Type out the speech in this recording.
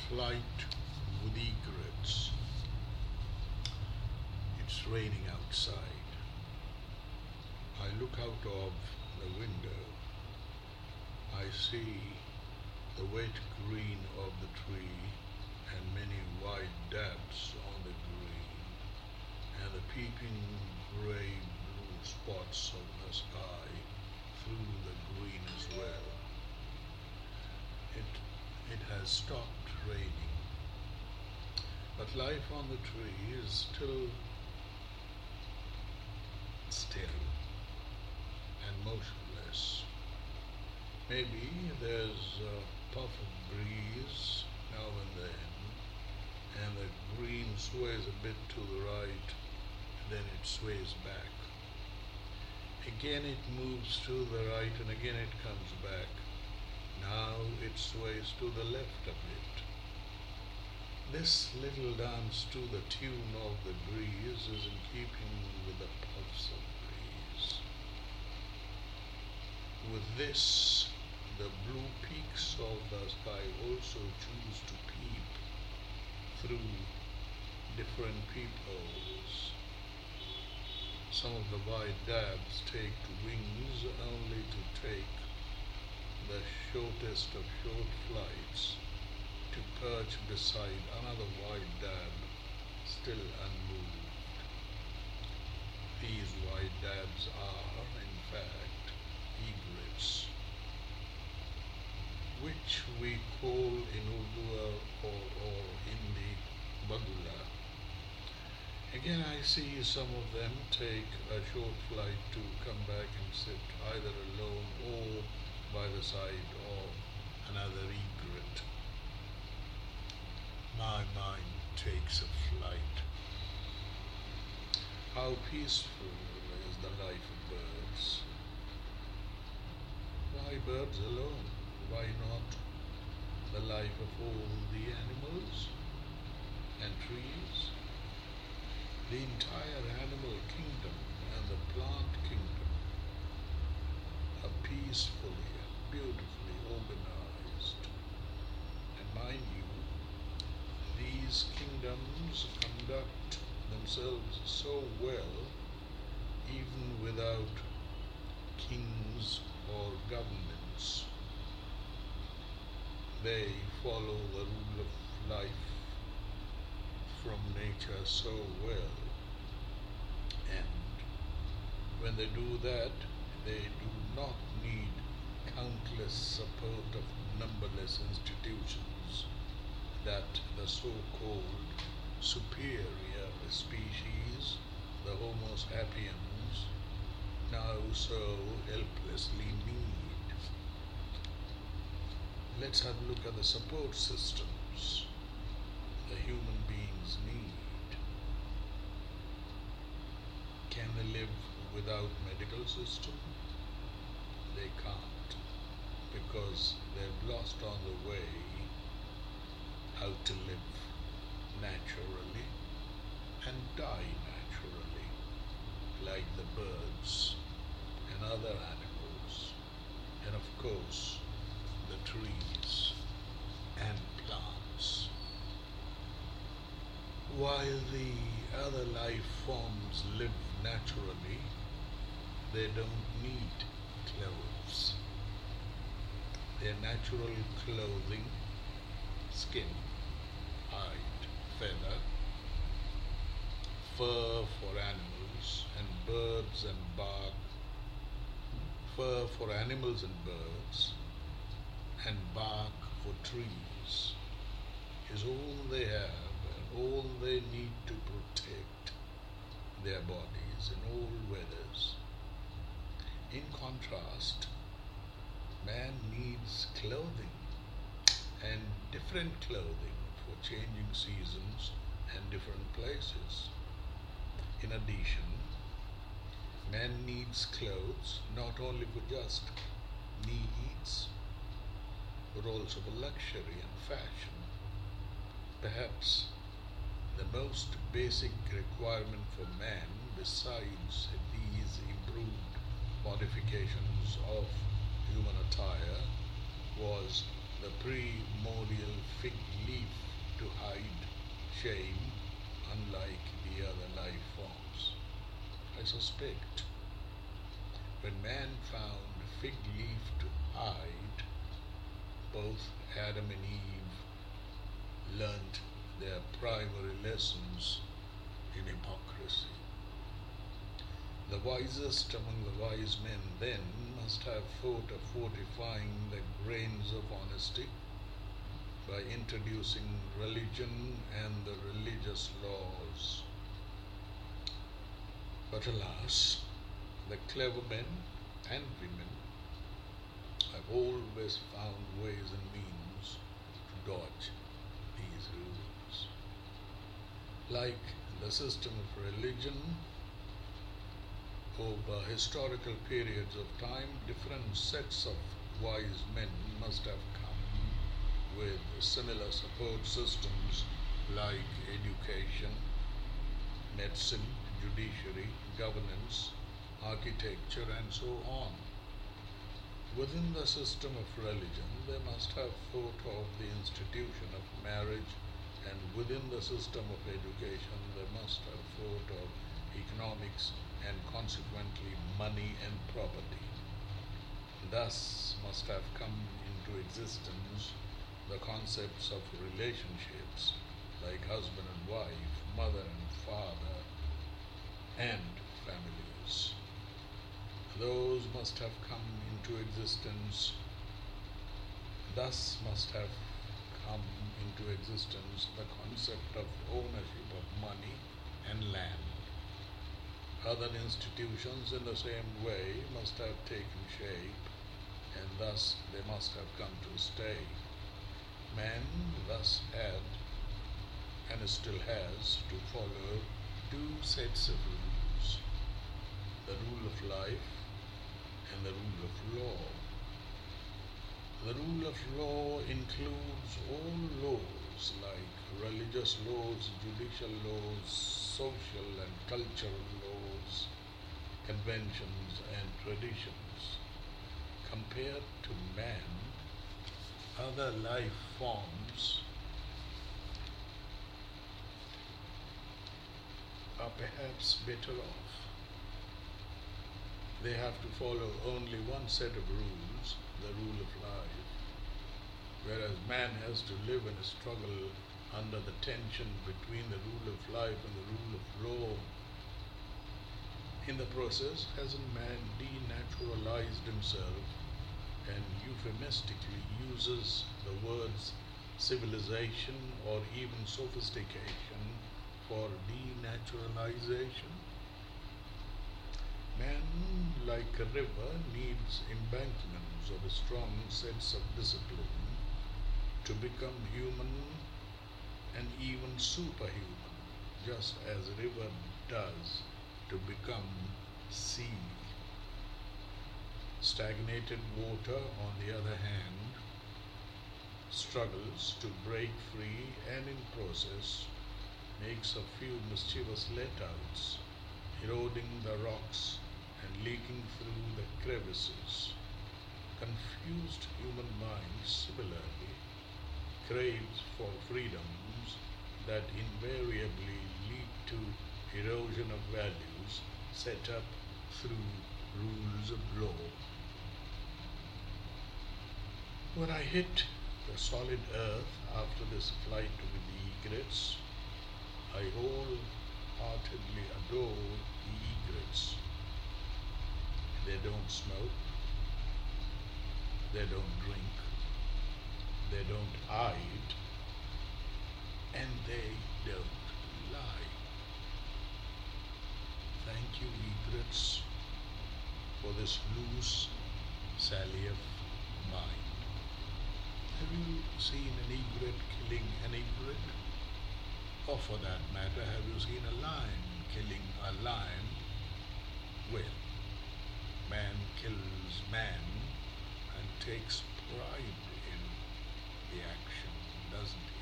Flight with egrets. It's raining outside. I look out of the window. I see the wet green of the tree and many white dabs on the green and the peeping grey-blue spots of the sky through the green as well. It has stopped raining, but life on the tree is still still and motionless. Maybe there's a puff of breeze now and then, and the green sways a bit to the right, then it sways back. Again it moves to the right, and again it comes back. Now it sways to the left a bit. This little dance to the tune of the breeze is in keeping with the puffs of breeze. With this, the blue peaks of the sky also choose to peep through different peepholes. Some of the white dabs take wings only to take the shortest of short flights to perch beside another white dab still unmoved. These white dabs are, in fact, egrets, which we call in Urdu or Hindi bagula. Again, I see some of them take a short flight to come back and sit either alone or by the side of another egret. My mind takes a flight. How peaceful is the life of birds. Why birds alone? Why not the life of all the animals and trees? The entire animal kingdom and the plant kingdom are peacefully and beautifully organized. And mind you, these kingdoms conduct themselves so well even without kings or governments. They follow the rule of life from nature so well, and when they do that, they do not need countless support of numberless institutions that the so-called superior species, the Homo sapiens, now so helplessly need. Let's have a look at the support systems the human beings need. Can they live without medical system? They can't, because they've lost on the way how to live naturally and die naturally, like the birds and other animals, and of course the trees and plants. While the other life forms live naturally, they don't need clothes. Their natural clothing, skin, hide, feather, fur for animals and birds and bark, fur for animals and birds, and bark for trees, is all they have and all they need to protect their bodies in all weathers. In contrast, man needs clothing, and different clothing for changing seasons and different places. In addition, man needs clothes not only for just needs, but also for luxury and fashion. Perhaps the most basic requirement for man, besides these improved modifications of human attire, was the primordial fig leaf to hide shame, unlike the other life forms. I suspect when man found fig leaf to hide, both Adam and Eve learnt their primary lessons in hypocrisy. The wisest among the wise men then must have thought of fortifying the grains of honesty by introducing religion and the religious laws. But alas, the clever men and women have always found ways and means to dodge these rules. Like the system of religion, over historical periods of time, different sets of wise men must have come with similar support systems like education, medicine, judiciary, governance, architecture, and so on. Within the system of religion, they must have thought of the institution of marriage, and within the system of education, they must have thought of economics and consequently money and property. Thus must have come into existence the concepts of relationships like husband and wife, mother and father, and families. Those must have come into existence. Thus must have come into existence the concept of ownership of money and land. Other institutions in the same way must have taken shape, and thus they must have come to stay. Man thus had, and still has, to follow two sets of rules: the rule of life and the rule of law. The rule of law includes all laws like religious laws, judicial laws, social and cultural laws, conventions and traditions. Compared to man, other life forms are perhaps better off. They have to follow only one set of rules, the rule of life, whereas man has to live in a struggle under the tension between the rule of life and the rule of law. In the process, hasn't man denaturalized himself and euphemistically uses the words civilization or even sophistication for denaturalization? Man, like a river, needs embankments of a strong sense of discipline to become human and even superhuman, just as a river does to become sea. Stagnated water, on the other hand, struggles to break free and in process makes a few mischievous letouts, eroding the rocks and leaking through the crevices. Confused human mind similarly craves for freedoms that invariably lead to erosion of values set up through rules of law. When I hit the solid earth after this flight with the egrets, I wholeheartedly adore the egrets. They don't smoke, they don't drink, they don't hide, and they don't lie. Thank you, egrets, for this loose sally of mine. Have you seen an egret killing an egret? Or for that matter, have you seen a lion killing a lion? Well, man kills man and takes pride in the action, doesn't he?